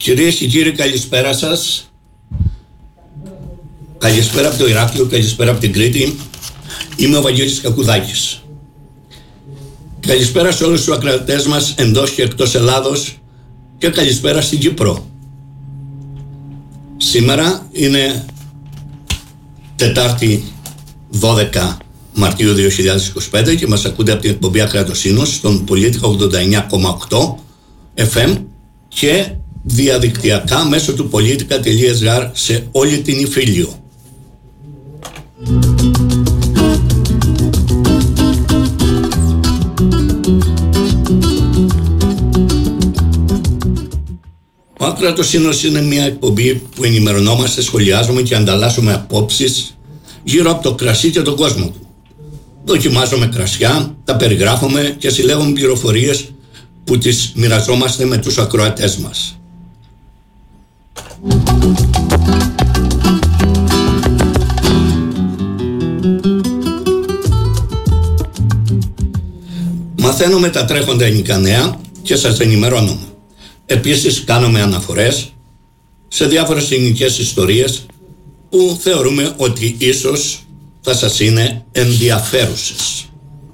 Κυρίες και κύριοι, καλησπέρα σας. Καλησπέρα από το Ηράκλειο, καλησπέρα από την Κρήτη. Είμαι ο Βαγγέλης Κακουδάκης. Καλησπέρα σε όλους τους ακροατές μας εντός και εκτός Ελλάδος και καλησπέρα στην Κύπρο. Σήμερα είναι Τετάρτη 12 Μαρτίου 2025 και μας ακούτε από την εκπομπή Ακρατοσύνος στον Πολίτικα 89,8 FM και διαδικτυακά μέσω του politica.gr σε όλη την Ιφίλιο. Ο Ακρατοσύνος είναι μια εκπομπή που ενημερωνόμαστε, σχολιάζουμε και ανταλλάσσουμε απόψεις γύρω από το κρασί και τον κόσμο του. Δοκιμάζουμε κρασιά, τα περιγράφουμε και συλλέγουμε πληροφορίες που τις μοιραζόμαστε με τους ακροατές μας. Μαθαίνουμε τα τρέχοντα ελληνικά νέα και σας ενημερώνουμε. Επίσης κάνουμε αναφορές σε διάφορες ελληνικές ιστορίες που θεωρούμε ότι ίσως θα σας είναι ενδιαφέρουσες.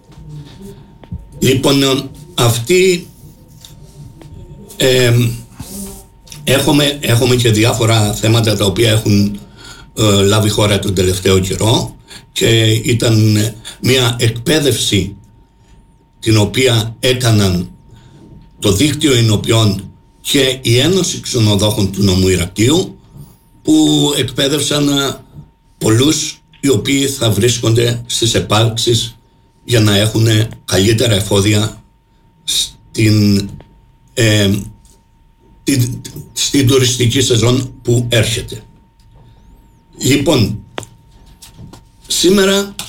Λοιπόν, έχουμε και διάφορα θέματα τα οποία έχουν λάβει χώρα τον τελευταίο καιρό και ήταν μια εκπαίδευση την οποία έκαναν το Δίκτυο Εινοποιών και η Ένωση Ξενοδόχων του Νομού Ηρακλείου, που εκπαίδευσαν πολλούς οι οποίοι θα βρίσκονται στις επάρξεις για να έχουν καλύτερα εφόδια στην τουριστική σεζόν που έρχεται. Λοιπόν, σήμερα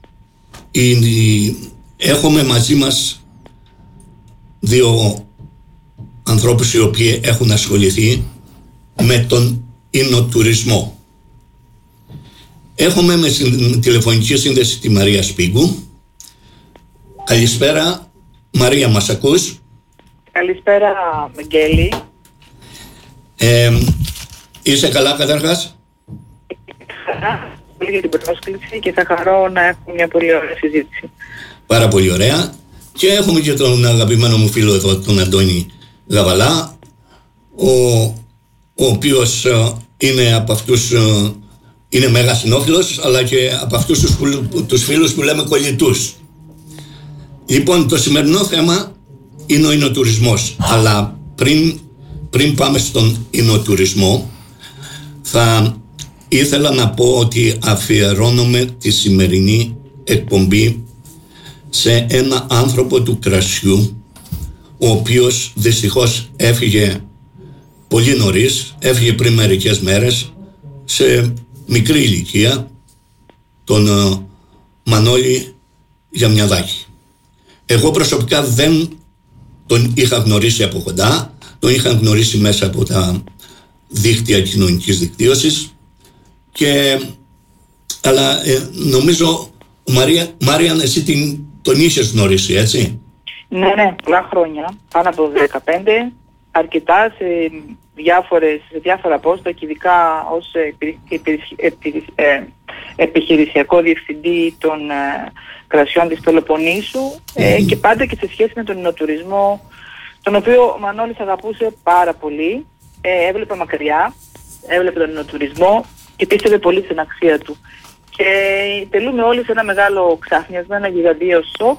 έχουμε μαζί μας δύο ανθρώπους οι οποίοι έχουν ασχοληθεί με τον εινοτουρισμό. Έχουμε με τηλεφωνική σύνδεση τη Μαρία Σπίγκου. Καλησπέρα Μαρία, μας ακούς? Καλησπέρα Βαγγέλη. Είσαι καλά καταρχάς? Χαρά πολύ για την πρόσκληση και θα χαρώ να έχουμε μια πολύ ωραία συζήτηση. Πάρα πολύ ωραία. Και έχουμε και τον αγαπημένο μου φίλο εδώ, τον Αντώνη Γαβαλά, ο οποίος είναι από αυτούς, είναι μέγα συνόφιλος, αλλά και από αυτούς τους φίλους που λέμε κολλητούς. Λοιπόν, το σημερινό θέμα είναι ο εινοτουρισμός, αλλά πριν πάμε στον εινοτουρισμό, θα ήθελα να πω ότι αφιερώνομαι τη σημερινή εκπομπή σε ένα άνθρωπο του κρασιού, ο οποίος δυστυχώς έφυγε πολύ νωρίς, έφυγε πριν μερικές μέρες, σε μικρή ηλικία, τον Μανώλη Γιαμιαδάκη. Εγώ προσωπικά δεν τον είχα γνωρίσει από κοντά, τον είχα γνωρίσει μέσα από τα δίκτυα κοινωνικής δικτύωσης, αλλά νομίζω, Μάρια, εσύ τον είχες γνωρίσει, έτσι? Ναι, πολλά χρόνια, πάνω από 15, αρκετά σε διάφορα πόστα και ειδικά ως επιχειρησιακό διευθυντή των κρασιών της Πελοποννήσου και πάντα και σε σχέση με τον εινοτουρισμό, τον οποίο ο Μανώλης αγαπούσε πάρα πολύ, έβλεπε μακριά, έβλεπε τον εινοτουρισμό και πίστευε πολύ στην αξία του. Και τελούμε όλοι σε ένα μεγάλο ξάφνιασμα, ένα γιγαντίο σοκ.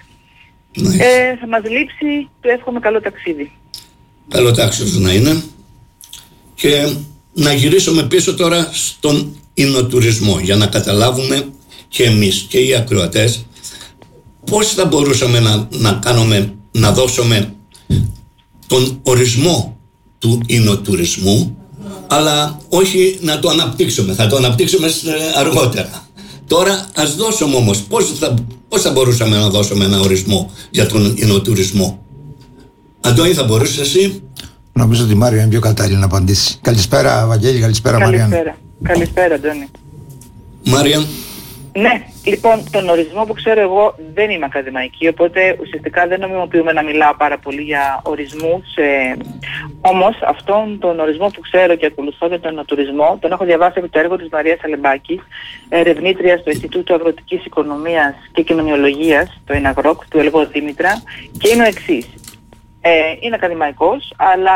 Θα μας λείψει, του εύχομαι καλό ταξίδι. Καλό ταξίδι να είναι. Και να γυρίσουμε πίσω τώρα στον εινοτουρισμό, για να καταλάβουμε και εμείς και οι ακροατές πώς θα μπορούσαμε να δώσουμε τον ορισμό του εινοτουρισμού, αλλά όχι να το αναπτύξουμε. Θα το αναπτύξουμε αργότερα. Τώρα ας δώσουμε όμως πώς θα μπορούσαμε να δώσουμε ένα ορισμό για τον εινοτουρισμό. Αντώνη, θα μπορούσες εσύ? Νομίζω ότι η Μάρια είναι πιο κατάλληλη να απαντήσει. Καλησπέρα Βαγγέλη, καλησπέρα Μαρία. Καλησπέρα Αντώνη. Μάρια. Ναι, Λοιπόν, τον ορισμό που ξέρω εγώ δεν είμαι ακαδημαϊκή, οπότε ουσιαστικά δεν νομιμοποιούμε να μιλάω πάρα πολύ για ορισμούς. Όμως αυτόν τον ορισμό που ξέρω και ακολουθώ για τον τουρισμό, τον έχω διαβάσει από το έργο της Μαρίας Αλεμπάκη, ερευνήτρια στο Ινστιτούτο Αγροτικής Οικονομίας και Κοινωνιολογίας, το ΕΝΑΓΡΟΚ, του Ελγό Δήμητρα, και είναι ο εξής. Είναι ακαδημαϊκός, αλλά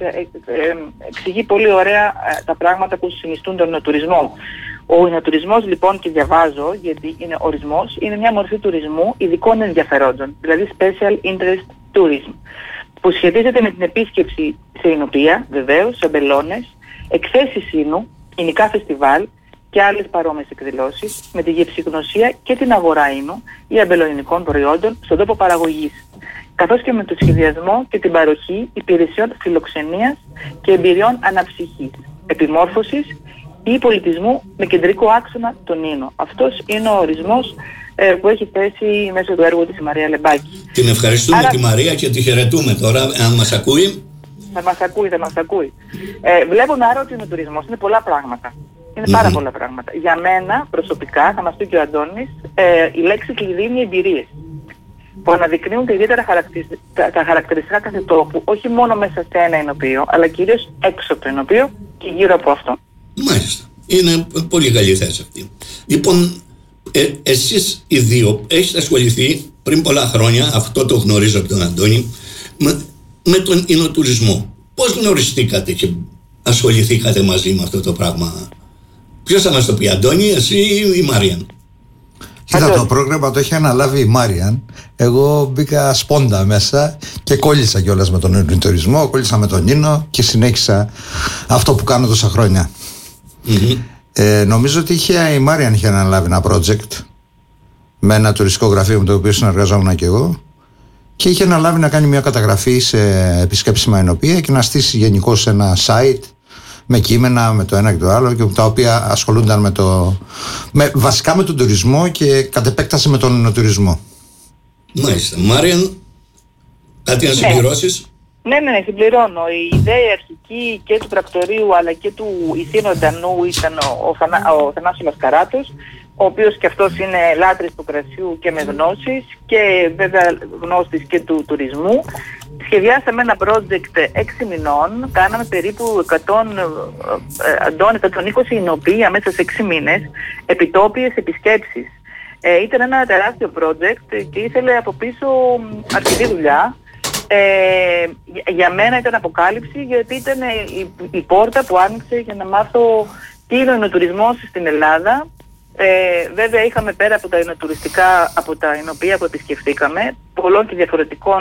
εξηγεί πολύ ωραία τα πράγματα που συνιστούν τον τουρισμό. Ο ινοτουρισμός λοιπόν, και διαβάζω γιατί είναι ορισμός, είναι μια μορφή τουρισμού ειδικών ενδιαφερόντων, δηλαδή special interest tourism, που σχετίζεται με την επίσκεψη σε εινοπία, βεβαίως, σε αμπελώνες, εκθέσεις ίνου, ινικά φεστιβάλ και άλλες παρόμοιες εκδηλώσεις, με τη γευσηγνωσία και την αγορά ίνου ή αμπελοϊνικών προϊόντων στον τόπο παραγωγής, καθώς και με το σχεδιασμό και την παροχή υπηρεσιών φιλοξενίας και εμπειριών αναψυχής, επιμόρφωσης ή πολιτισμού με κεντρικό άξονα τον ίνο. Αυτός είναι ο ορισμός που έχει θέσει μέσω του έργου της η Μαρία Αλεμπάκη. Την ευχαριστούμε τη Μαρία και τη χαιρετούμε τώρα, αν μας ακούει. Θα μας ακούει. Βλέπουμε άρα ότι ο τουρισμός είναι πολλά πράγματα. Είναι πάρα πολλά πράγματα. Για μένα προσωπικά, θα μας πει και ο Αντώνης, η λέξη κλειδί είναι οι εμπειρίες, που αναδεικνύουν τα ιδιαίτερα τα χαρακτηριστικά κάθε τόπου, όχι μόνο μέσα σε ένα εινοπείο, αλλά κυρίως έξω από το εινοπείο και γύρω από αυτό. Μάλιστα. Είναι πολύ καλή θέση αυτή. Λοιπόν, εσείς οι δύο έχετε ασχοληθεί πριν πολλά χρόνια, αυτό το γνωρίζω από τον Αντώνη, με τον εινοτουρισμό. Πώς γνωριστήκατε και ασχοληθήκατε μαζί με αυτό το πράγμα? Ποιος θα μας το πει, Αντώνη, εσύ ή η Μάριαν? Κοίτα, το πρόγραμμα το έχει αναλάβει η Μάριαν. Εγώ μπήκα σπόντα μέσα και κόλλησα κιόλας με τον εινοτουρισμό, κόλλησα με τον ίνο και συνέχισα αυτό που κάνω τόσα χρόνια. Νομίζω ότι η Μάριαν είχε αναλάβει ένα project με ένα τουριστικό γραφείο με το οποίο συνεργαζόμουν και εγώ, και είχε αναλάβει να κάνει μια καταγραφή σε επισκέψιμα εινοπία και να στήσει γενικώς ένα site με κείμενα, με το ένα και το άλλο, και τα οποία ασχολούνταν βασικά με τον τουρισμό και κατ' επέκταση με τον εινοτουρισμό. Μάλιστα. Μάριαν, κάτι να συμπληρώσεις? Ναι, συμπληρώνω. Η ιδέα αρχική και του πρακτορείου αλλά και του ηθήνοντανού ήταν ο Θανάσης Μασκαράτος, ο οποίος και αυτός είναι λάτρης του κρασιού και με γνώσεις και βέβαια γνώστης και του τουρισμού. Σχεδιάσαμε ένα project 6 μηνών, κάναμε περίπου 120 εινοπία μέσα σε 6 μήνες, επιτόπιες επισκέψεις. Ήταν ένα τεράστιο project και ήθελε από πίσω αρκετή δουλειά. Για μένα ήταν αποκάλυψη, γιατί ήταν η πόρτα που άνοιξε για να μάθω τι είναι ο εινοτουρισμός στην Ελλάδα. Βέβαια είχαμε πέρα από τα εινοτουριστικά, από τα εινοπία που επισκεφτήκαμε, πολλών και διαφορετικών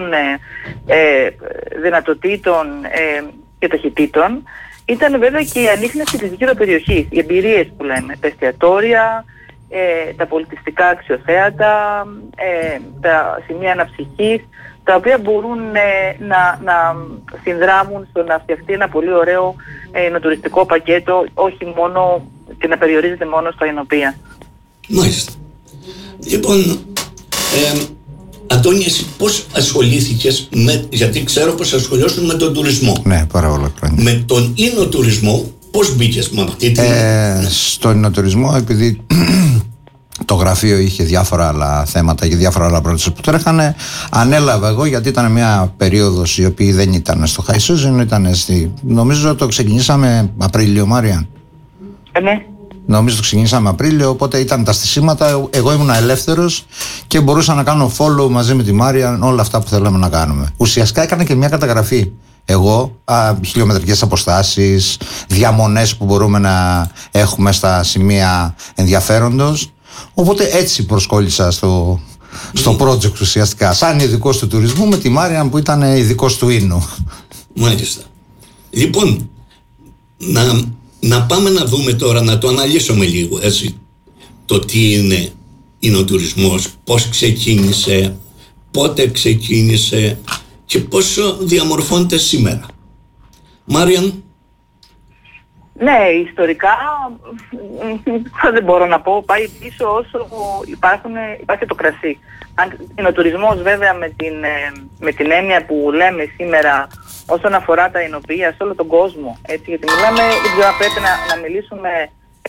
δυνατοτήτων και ταχυτήτων. Ήταν βέβαια και η ανίχνευση της γύρω περιοχής, οι εμπειρίες που λέμε, τα εστιατόρια, τα πολιτιστικά αξιοθέατα, τα σημεία αναψυχής, τα οποία μπορούν να συνδράμουν στο να φτιαχτεί ένα πολύ ωραίο εινοτουριστικό πακέτο, όχι μόνο και να περιορίζεται μόνο στα εινοπία. Μάλιστα. Λοιπόν, Αντώνη, εσύ πώς ασχολήθηκες γιατί ξέρω πως ασχολιώσουν με τον τουρισμό. Ναι, πάρα πολλά χρόνια. Με τον εινοτουρισμό πώς μπήκες με αυτή την... Στον εινοτουρισμό, επειδή το γραφείο είχε διάφορα άλλα θέματα και διάφορα άλλα projects που τρέχανε, ανέλαβα εγώ, γιατί ήταν μια περίοδος η οποία δεν ήταν στο high season, ήταν νομίζω το ξεκινήσαμε Απρίλιο, Μάριαν. Ναι. Νομίζω το ξεκινήσαμε Απρίλιο, οπότε ήταν τα στισίματα, εγώ ήμουν ελεύθερος και μπορούσα να κάνω follow μαζί με τη Μάριαν όλα αυτά που θέλαμε να κάνουμε. Ουσιαστικά έκανα και μια καταγραφή εγώ, χιλιομετρικές αποστάσεις, διαμονές που μπορούμε να έχουμε στα σημεία ενδιαφέροντος. Οπότε έτσι προσκόλλησα στο project ουσιαστικά, σαν ειδικός του τουρισμού, με τη Μάριαν που ήταν ειδικός του ίνου. Μάλιστα. Λοιπόν, να πάμε να δούμε τώρα, να το αναλύσουμε λίγο, έτσι, το τι είναι ο τουρισμός, πώς ξεκίνησε, πότε ξεκίνησε και πώς διαμορφώνεται σήμερα. Μάριαν. Ναι, ιστορικά δεν μπορώ να πω, πάει πίσω όσο υπάρχει το κρασί. Είναι ο τουρισμός βέβαια με την έννοια που λέμε σήμερα όσον αφορά τα εινοπία σε όλο τον κόσμο, έτσι, γιατί μιλάμε, δεν ξέρω αν πρέπει να μιλήσουμε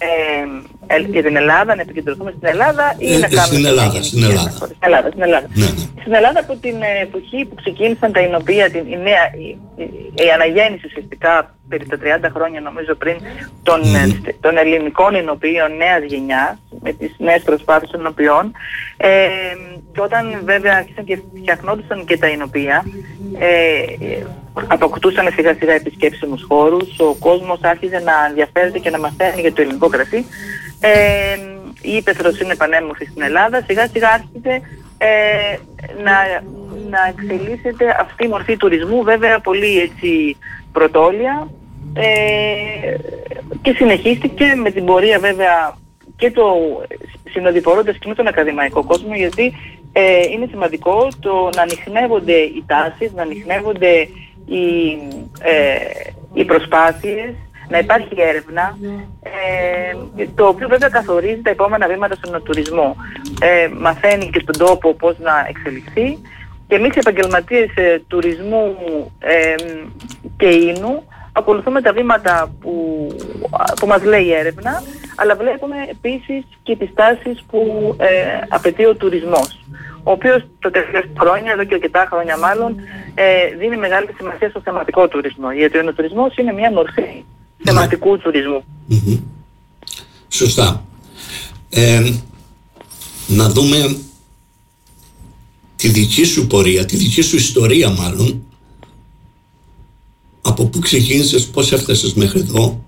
για την Ελλάδα, να επικεντρωθούμε στην Ελλάδα ή να κάνουμε... Στην Ελλάδα. Ναι. Στην Ελλάδα από την εποχή που ξεκίνησαν τα Ινωπία, η αναγέννηση ουσιαστικά περί τα 30 χρόνια νομίζω πριν των ελληνικών Ινωπίων νέας γενιάς, με τις νέες προσπάθειες των Ινωπιών, και όταν βέβαια άρχισαν και φτιαχνόντουσαν και τα Ινωπία, αποκτούσαν σιγά σιγά επισκέψιμους χώρους, ο κόσμος άρχιζε να ενδιαφέρεται και να μαθαίνει για το ελληνικό κρασί. Η ύπαιθρος είναι πανέμορφη στην Ελλάδα, σιγά σιγά άρχισε να εξελίσσεται αυτή η μορφή τουρισμού, βέβαια πολύ έτσι πρωτόλια, και συνεχίστηκε με την πορεία βέβαια και το συνοδοιπορώντας και με τον ακαδημαϊκό κόσμο, γιατί είναι σημαντικό το να ανιχνεύονται οι τάσεις, να ανιχνεύονται οι προσπάθειες, να υπάρχει έρευνα, το οποίο βέβαια καθορίζει τα επόμενα βήματα στον τουρισμό. Μαθαίνει και στον τόπο πώς να εξελιχθεί, και εμείς οι επαγγελματίες τουρισμού και ίνου ακολουθούμε τα βήματα που μας λέει η έρευνα, αλλά βλέπουμε επίσης και τις τάσεις που απαιτεί ο τουρισμός, ο οποίος τα τελευταία χρόνια, εδώ και αρκετά χρόνια μάλλον, δίνει μεγάλη σημασία στο θεματικό τουρισμό, γιατί ο τουρισμός είναι μια μορφή θεματικού τουρισμού. Σωστά. Να δούμε τη δική σου πορεία, τη δική σου ιστορία μάλλον, από πού ξεκίνησες, πώς έφτασες μέχρι εδώ,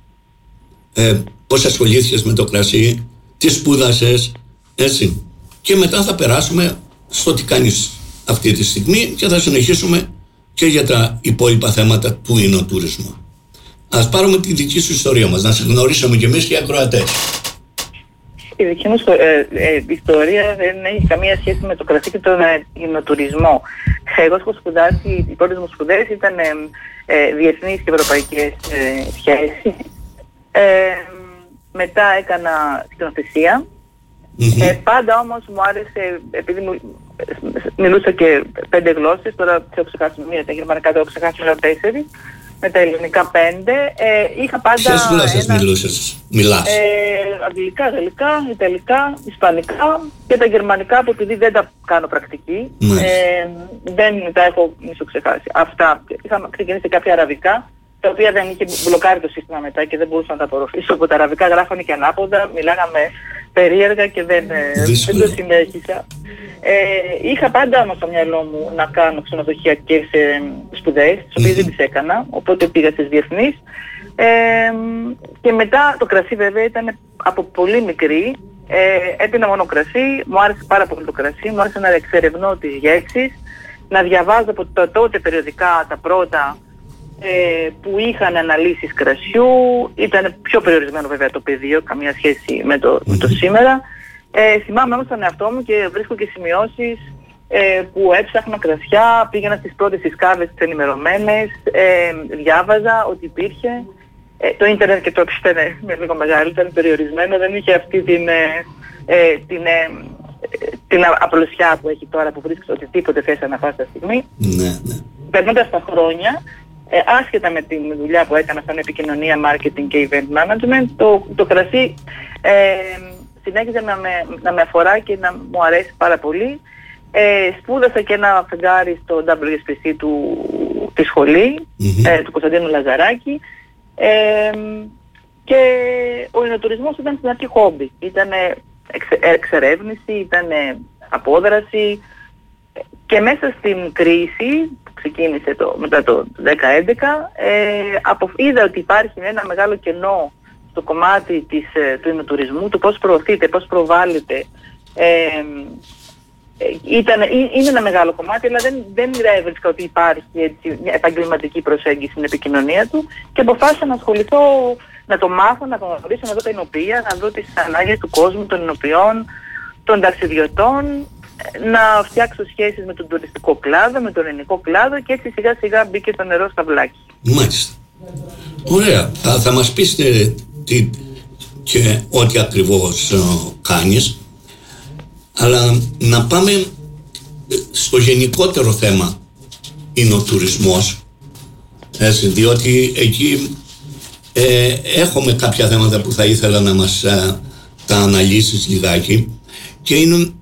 πώς ασχολήθηκες με το κρασί, τι σπούδασες, έτσι. Και μετά θα περάσουμε στο τι κάνεις αυτή τη στιγμή και θα συνεχίσουμε και για τα υπόλοιπα θέματα που είναι ο τουρισμό. Ας πάρουμε τη δική σου ιστορία μας, να σε γνωρίσουμε κι εμείς και οι ακροατές. Η δική μου ιστορία δεν έχει καμία σχέση με το κρασί και τον υνοτουρισμό. Εγώ έχω σπουδάσει, οι πρώτες μου σπουδές ήταν διεθνείς και ευρωπαϊκές σχέσεις. Μετά έκανα σκηνοθεσία. Πάντα όμως μου άρεσε, επειδή μιλούσα και 5 γλώσσες, τώρα τις έχω ξεχάσει μία, τα γερμανικά τα έχω ξεχάσει όλα 4, με τα ελληνικά 5, είχα πάντα... Ποιες γλώσσες μιλάς? Αγγλικά, γαλλικά, ιταλικά, ισπανικά και τα γερμανικά, από επειδή δεν τα κάνω πρακτική, δεν τα έχω μισοξεχάσει. Αυτά. Είχα ξεκινήσει κάποια αραβικά, τα οποία δεν είχε μπλοκάρει το σύστημα μετά και δεν μπορούσα να τα απορροφήσω. Από τα αραβικά γράφανε και ανάποδα, μιλάγαμε περίεργα και δεν το συνέχισα. Είχα πάντα όμως στο μυαλό μου να κάνω ξενοδοχειακές σπουδές, τις οποίες δεν τις έκανα, οπότε πήγα στις διεθνείς. Και μετά το κρασί βέβαια ήταν από πολύ μικρή. Έπινα μόνο κρασί, μου άρεσε πάρα πολύ το κρασί, μου άρεσε να εξερευνώ τις γεύσεις, να διαβάζω από τα τότε περιοδικά τα πρώτα που είχαν αναλύσεις κρασιού. Ήταν πιο περιορισμένο βέβαια το πεδίο, καμία σχέση με το σήμερα. Θυμάμαι όμως τον εαυτό μου και βρίσκω και σημειώσεις που έψαχνα κρασιά, πήγαινα στις πρώτες συσκάβες τις ενημερωμένες, διάβαζα ότι υπήρχε. Το ίντερνετ και το ήταν με λίγο μεγάλο, ήταν περιορισμένο, δεν είχε αυτή την απλωσιά που έχει τώρα, που βρίσκεις οτιδήποτε θες ανά πάσα στιγμή. Περνώντας τα χρόνια, άσχετα με τη δουλειά που έκανα σαν επικοινωνία, marketing και event management, το κρασί συνέχιζε να με αφορά και να μου αρέσει πάρα πολύ. Σπούδασα και ένα φεγγάρι στο WSPC τη σχολή, του Κωνσταντίνου Λαζαράκη, και ο υνοτουρισμός ήταν στην αρχή χόμπι. Ήταν εξερεύνηση, ήταν απόδραση, και μέσα στην κρίση που ξεκίνησε μετά το 2011, είδα ότι υπάρχει ένα μεγάλο κενό στο κομμάτι του υνοτουρισμού, του πώς προωθείται, πώς προβάλλεται. Είναι ένα μεγάλο κομμάτι, αλλά δεν έβρισκα ότι υπάρχει έτσι μια επαγγελματική προσέγγιση στην επικοινωνία του, και αποφάσισα να ασχοληθώ, να το μάθω, να το γνωρίσω, να δω τα ηνοπία, να δω τις ανάγκες του κόσμου, των ηνοποιών, των ταξιδιωτών, να φτιάξω σχέσεις με τον τουριστικό κλάδο, με τον ελληνικό κλάδο, και έτσι σιγά σιγά μπήκε το νερό στα βλάκια. Μάλιστα. Ωραία. Θα μας πεις τι και ό,τι ακριβώς κάνεις, αλλά να πάμε στο γενικότερο θέμα, είναι ο τουρισμός, έτσι, διότι εκεί έχουμε κάποια θέματα που θα ήθελα να μας τα αναλύσεις λιγάκι, και είναι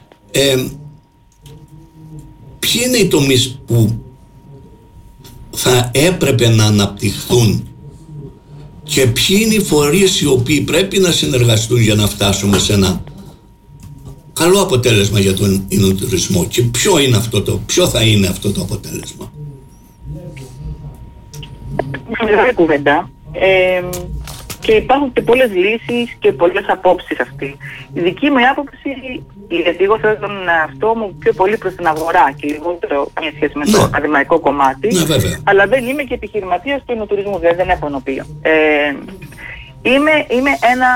ποιοι είναι οι τομείς που θα έπρεπε να αναπτυχθούν και ποιοι είναι οι φορείς οι οποίοι πρέπει να συνεργαστούν για να φτάσουμε σε ένα καλό αποτέλεσμα για τον εινοτουρισμό, και ποιο θα είναι αυτό το αποτέλεσμα. Μεγάλη κουβέντα. Και υπάρχουν και πολλές λύσεις και πολλές απόψεις αυτή. Η δική μου άποψη, γιατί εγώ θέλω τον εαυτό μου πιο πολύ προς την αγορά και λιγότερο μια σχέση με το ακαδημαϊκό κομμάτι, αλλά δεν είμαι και επιχειρηματίας του εινοτουρισμού, δεν έχω ενωπείο. Είμαι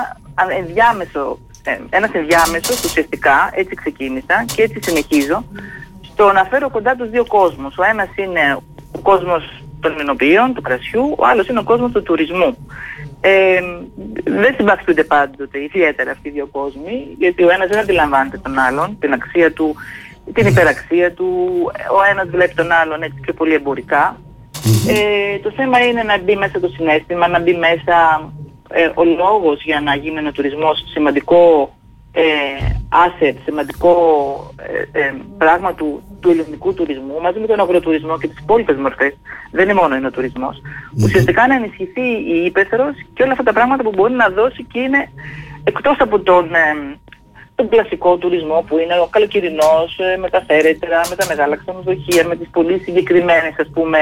ένας ενδιάμεσος ουσιαστικά, έτσι ξεκίνησα και έτσι συνεχίζω, στο να φέρω κοντά τους δύο κόσμους. Ο ένας είναι ο κόσμος των εινοποιείων, του κρασιού, ο άλλος είναι ο κόσμος του τουρισμού. Δεν συμπαθούνται πάντοτε ιδιαίτερα αυτοί οι δύο κόσμοι, γιατί ο ένας δεν αντιλαμβάνεται τον άλλον, την αξία του, την υπεραξία του, ο ένας βλέπει τον άλλον έτσι πιο πολύ εμπορικά. Το θέμα είναι να μπει μέσα το συναίσθημα, να μπει μέσα ο λόγος για να γίνει ένα τουρισμός σημαντικό asset, σημαντικό πράγμα του ελληνικού τουρισμού, μαζί με τον αγροτουρισμό και τις υπόλοιπες μορφές. Δεν είναι μόνο ο τουρισμός. Ουσιαστικά να ενισχυθεί η ύπαιθρος και όλα αυτά τα πράγματα που μπορεί να δώσει, και είναι εκτός από τον κλασικό τουρισμό που είναι ο καλοκαιρινός, με τα θέρετρα, με τα μεγάλα ξενοδοχεία, με τις πολύ συγκεκριμένες, ας πούμε,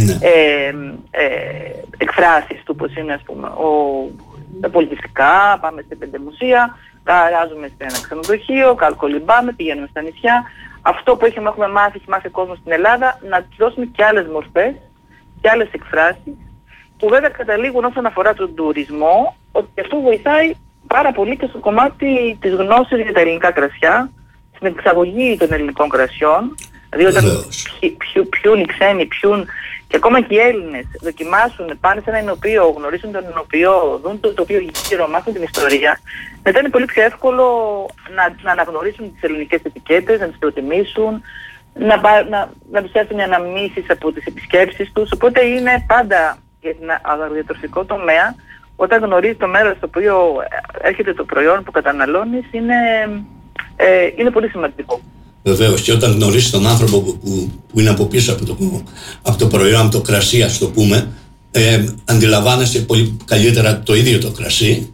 εκφράσεις του, όπως είναι, ας πούμε, τα πολιτιστικά, πάμε σε 5 μουσεία, καράζουμε σε ένα ξενοδοχείο, καλκολυμπάμε, πηγαίνουμε στα νησιά. Αυτό που έχουμε μάθει ο κόσμος στην Ελλάδα, να τους δώσουμε και άλλες μορφές και άλλες εκφράσεις, που βέβαια καταλήγουν όσον αφορά τον τουρισμό, ότι αυτό βοηθάει πάρα πολύ και στο κομμάτι της γνώσης για τα ελληνικά κρασιά, στην εξαγωγή των ελληνικών κρασιών. Δηλαδή όταν πιούν οι ξένοι, και ακόμα και οι Έλληνες δοκιμάσουν, πάνε σε ένα εινοποιείο, γνωρίζουν τον εινοποιείο, δουν το τοπίο γύρω, μάθουν την ιστορία, μετά είναι πολύ πιο εύκολο να αναγνωρίσουν τις ελληνικές ετικέτες, να τις προτιμήσουν, να τους έρθουν οι αναμνήσεις από τις επισκέψεις τους. Οπότε είναι πάντα για την αγροδιατροφικό τομέα, όταν γνωρίζει το μέρος στο οποίο έρχεται το προϊόν που καταναλώνεις, είναι πολύ σημαντικό. Βεβαίως, και όταν γνωρίσεις τον άνθρωπο που είναι από πίσω από το προϊόν, από το κρασί, ας το πούμε, αντιλαμβάνεσαι πολύ καλύτερα το ίδιο το κρασί,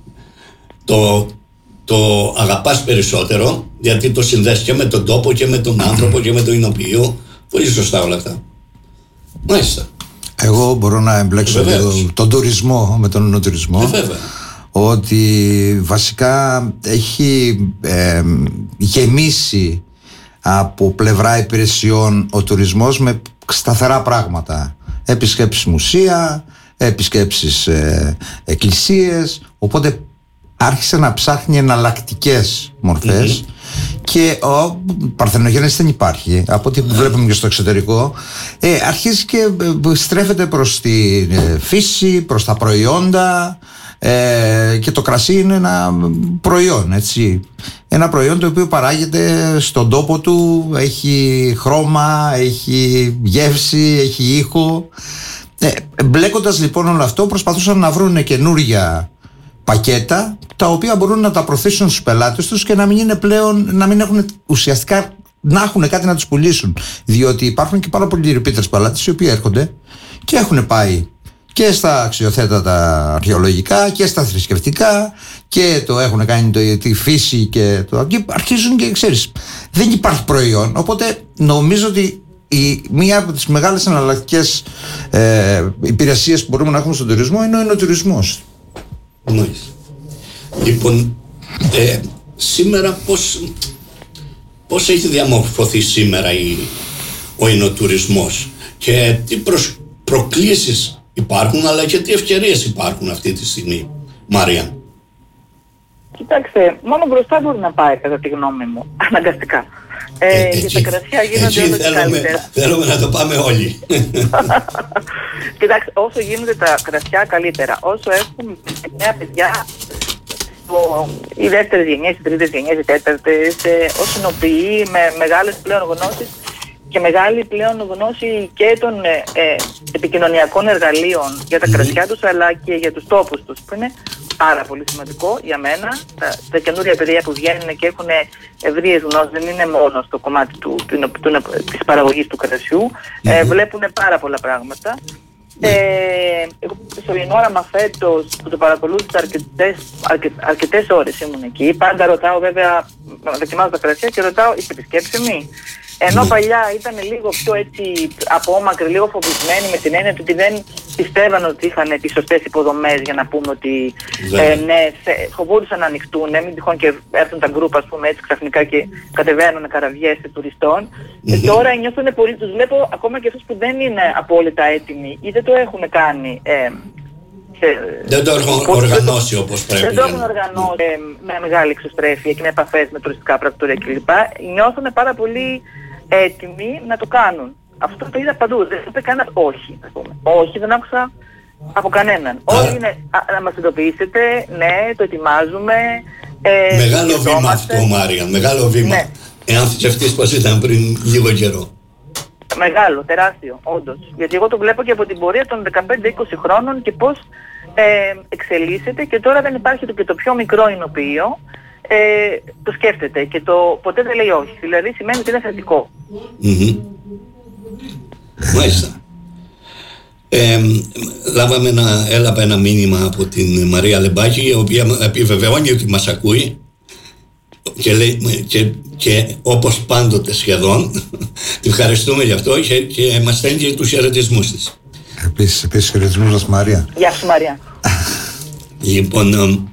το αγαπάς περισσότερο, γιατί το συνδέσεις και με τον τόπο και με τον άνθρωπο και με το εινοποιείο. Πολύ σωστά όλα αυτά. Μάλιστα. Εγώ μπορώ να εμπλέξω τον τουρισμό με τον εινοτουρισμό. Ότι βασικά έχει γεμίσει από πλευρά υπηρεσιών ο τουρισμός με σταθερά πράγματα. Επισκέψεις μουσεία, επισκέψεις εκκλησίες, οπότε άρχισε να ψάχνει εναλλακτικές μορφές. Και ο παρθενογέννης δεν υπάρχει, από ό,τι βλέπουμε και στο εξωτερικό. Αρχίζει και στρέφεται προς τη φύση, προς τα προϊόντα, και το κρασί είναι ένα προϊόν, έτσι. Ένα προϊόν το οποίο παράγεται στον τόπο του, έχει χρώμα, έχει γεύση, έχει ήχο. Μπλέκοντας λοιπόν όλο αυτό, προσπαθούσαν να βρουν καινούρια πακέτα, τα οποία μπορούν να τα προωθήσουν στους πελάτες τους και να μην είναι πλέον, να μην έχουν ουσιαστικά, να έχουν κάτι να τους πουλήσουν. Διότι υπάρχουν και πάρα πολλοί repeaters πελάτες οι οποίοι έρχονται και έχουν πάει και στα αξιοθέτατα αρχαιολογικά και στα θρησκευτικά και το έχουν κάνει τη φύση και αρχίζουν και ξέρεις, δεν υπάρχει προϊόν. Οπότε νομίζω ότι μία από τις μεγάλες εναλλακτικές υπηρεσίες που μπορούμε να έχουμε στον τουρισμό είναι ο εινοτουρισμός. Μάλιστα. Λοιπόν, σήμερα πώς έχει διαμορφωθεί σήμερα ο εινοτουρισμός και τι προκλήσεις υπάρχουν, αλλά και τι ευκαιρίες υπάρχουν αυτή τη στιγμή, Μάρια? Κοιτάξτε, μόνο μπροστά μπορεί να πάει, κατά τη γνώμη μου, αναγκαστικά. Και τα κρασιά γίνονται όλο και καλύτερα. Θέλουμε να το πάμε όλοι. Κοιτάξτε, όσο γίνονται τα κρασιά καλύτερα, όσο έχουν νέα παιδιά, οι δεύτερες γενιές, οι τρίτες γενιές, οι τέταρτες, ως εινοποιοί με μεγάλες πλέον γνώσεις, και μεγάλη πλέον γνώση και των επικοινωνιακών εργαλείων για τα κρασιά τους, αλλά και για τους τόπους τους, που είναι πάρα πολύ σημαντικό για μένα. Τα καινούρια παιδιά που βγαίνουν και έχουν ευρείες γνώσεις, δεν είναι μόνο στο κομμάτι της παραγωγής του κρασιού, βλέπουν πάρα πολλά πράγματα. Εγώ στο Ινόραμα φέτος που το παρακολούθησα αρκετές ώρες ήμουν εκεί. Πάντα ρωτάω, βέβαια, δοκιμάζω τα κρασιά και ρωτάω, είστε επισκέψιμοι? Ενώ παλιά ήταν λίγο πιο έτσι απόμακροι, λίγο φοβισμένοι, με την έννοια ότι δεν πιστεύαν ότι είχαν τις σωστές υποδομές για να πούμε ότι ναι, φοβόντουσαν να ανοιχτούν, μην τυχόν και έρθουν τα γκρουπ, ας πούμε, έτσι ξαφνικά και κατεβαίνουν καραβιές τουριστών. Τώρα νιώθουν πολύ, τους βλέπω ακόμα και αυτούς που δεν είναι απόλυτα έτοιμοι ή δεν το έχουν κάνει. Δεν το έχουν οργανώσει όπως πρέπει. Δεν το έχουν οργανώσει με μεγάλη εξωστρέφεια και με επαφές με τουριστικά πρακτορία κλπ. Νιώθουν πάρα πολύ έτοιμοι να το κάνουν. Αυτό το είδα παντού. Δεν είπε κανένας όχι, ας πούμε. Όχι, δεν άκουσα από κανέναν. Όλοι είναι να μας ειδοποιήσετε, ναι, το ετοιμάζουμε. Μεγάλο βήμα αυτό, Μάρια, μεγάλο βήμα. Ναι. Εάν σκεφτείς πως ήταν πριν λίγο καιρό. Μεγάλο, τεράστιο, όντως. Γιατί εγώ το βλέπω και από την πορεία των 15-20 χρόνων και πώς εξελίσσεται, και τώρα δεν υπάρχει και το πιο μικρό εινοποιείο. Το σκέφτεται και ποτέ δεν λέει όχι. Δηλαδή σημαίνει ότι είναι θετικό. Μάλιστα. Έλαβα ένα μήνυμα από την Μαρία Λεμπάκη, η οποία επιβεβαιώνει ότι μας ακούει και λέει, και όπως πάντοτε σχεδόν τη ευχαριστούμε γι' αυτό και μας στέλνει και τους χαιρετισμούς της. Επίσης χαιρετισμούς μας, Μαρία. Γεια σου, Μαρία. Λοιπόν,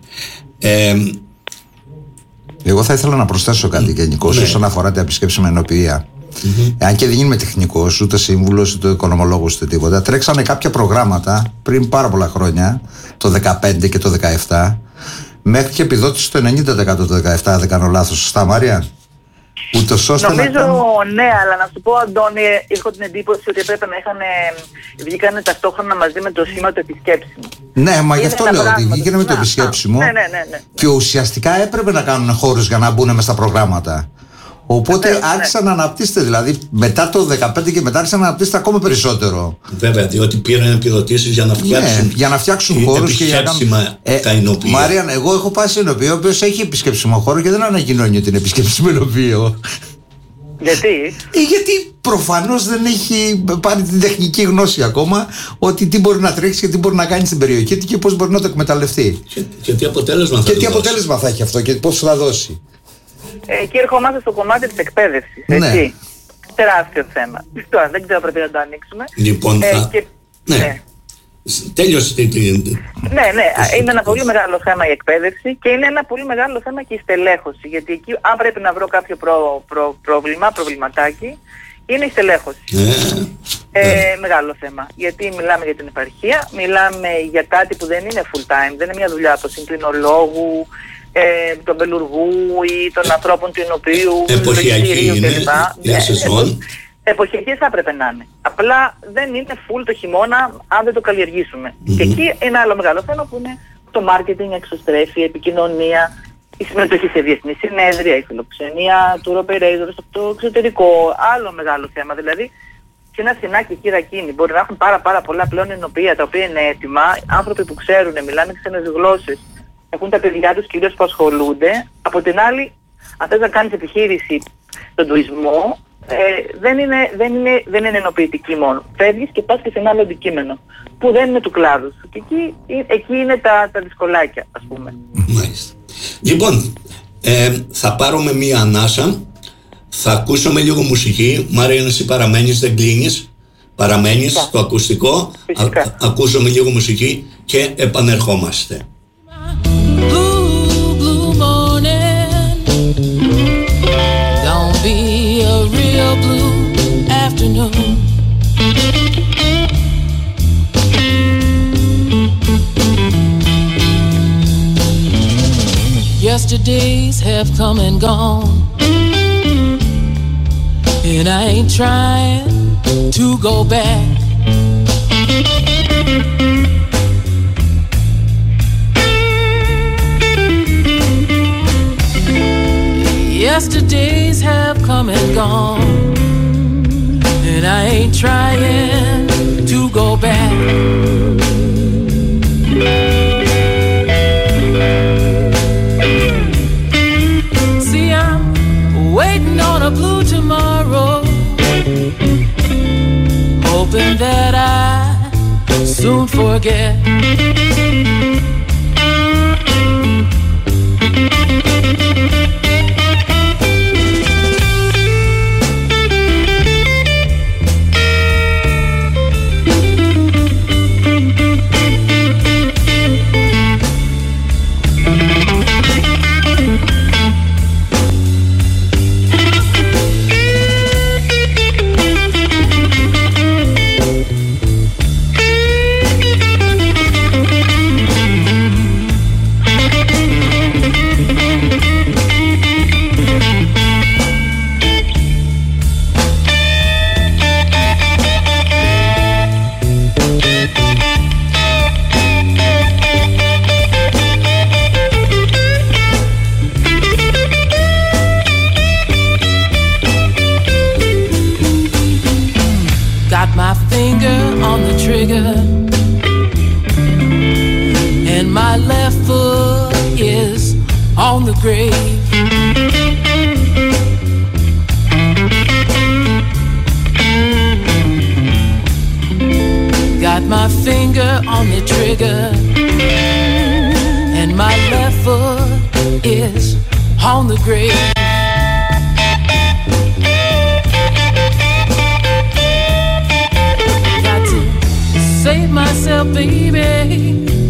εγώ θα ήθελα να προσθέσω κάτι γενικώς όσον αφορά την επισκέψιμη ενοποιία. Εάν και δεν είμαι τεχνικός, ούτε σύμβουλος, ούτε οικονομολόγος, ούτε τίποτα, τρέξανε κάποια προγράμματα πριν πάρα πολλά χρόνια, το 2015 και το 2017, μέχρι και επιδότηση το 90% το 2017, δεν κάνω λάθος. Σωστά, Μαρία? Νομίζω ναι, αλλά να σου πω, Αντώνη, έχω την εντύπωση ότι έπρεπε να βγήκανε ταυτόχρονα μαζί με το σήμα του επισκέψιμου. Ναι, μα γι' αυτό λέω ότι βγήκανε με το επισκέψιμο. Ναι. Και ουσιαστικά έπρεπε να κάνουν χώρους για να μπουν μες στα προγράμματα. Οπότε άρχισαν να αναπτύσσεται, δηλαδή μετά το 2015 και μετά άρχισαν να αναπτύσσεται ακόμα περισσότερο. Βέβαια, διότι πήραν επιδοτήσεις για να φτιάξουν, για να φτιάξουν χώρους και για να κάνουν τα εινοποιεία. Μάριαν, εγώ έχω πάει σε εινοποιείο ο οποίος έχει επισκέψιμο χώρο και δεν ανακοινώνει ότι είναι επισκέψιμο εινοποιείο. Γιατί? Γιατί προφανώς δεν έχει πάρει την τεχνική γνώση ακόμα ότι τι μπορεί να τρέξει και τι μπορεί να κάνει στην περιοχή και πώς μπορεί να το εκμεταλλευτεί. Και τι αποτέλεσμα θα έχει αυτό και πώς θα δώσει. Εκεί ερχόμαστε στο κομμάτι της εκπαίδευσης, έτσι. Ναι. Τεράστιο θέμα. Τώρα δεν ξέρω, πρέπει να το ανοίξουμε. Λοιπόν, τέλειωσε Ναι, είναι ένα πολύ μεγάλο θέμα η εκπαίδευση και είναι ένα πολύ μεγάλο θέμα και η στελέχωση. Γιατί εκεί, αν πρέπει να βρω κάποιο προβληματάκι, είναι η στελέχωση. Μεγάλο θέμα. Γιατί μιλάμε για την επαρχία, μιλάμε για κάτι που δεν είναι full time, δεν είναι μια δουλειά του συμπληνολόγου, του αμπελουργού ή των ανθρώπων του εινοποιείου, του λογιστηρίου κλπ. Εποχιακή θα έπρεπε να είναι. Απλά δεν είναι full το χειμώνα αν δεν το καλλιεργήσουμε. Και εκεί ένα άλλο μεγάλο θέμα που είναι το marketing, εξωστρέφεια, επικοινωνία, η συμμετοχή σε διεθνή συνέδρια, η φιλοξενία του operators από το εξωτερικό. Άλλο μεγάλο θέμα. Δηλαδή, σε ένα σινάκι εκεί Ρακίνη μπορεί να έχουν πάρα πολλά πλέον εινοποιεία τα οποία είναι έτοιμα, άνθρωποι που ξέρουν, μιλάνε ξένες γλώσσες, έχουν τα παιδιά τους κυρίως που ασχολούνται. Από την άλλη, αν θες να κάνεις επιχείρηση στον τουρισμό, δεν είναι ενοποιητική μόνο. Φεύγεις και πας και σε ένα άλλο αντικείμενο που δεν είναι του κλάδου σου. Και εκεί είναι τα δυσκολάκια, ας πούμε. Μάλιστα. Λοιπόν, θα πάρουμε μία ανάσα, θα ακούσουμε λίγο μουσική. Μάρια, εσύ παραμένεις, δεν κλείνεις. Παραμένεις στο ακουστικό. Ακούσουμε λίγο μουσική και επανερχόμαστε. Blue afternoon. Yesterdays have come and gone, and I ain't trying to go back. Yesterdays have come and gone, and I ain't trying to go back. See, I'm waiting on a blue tomorrow, hoping that I soon forget. Save myself, baby.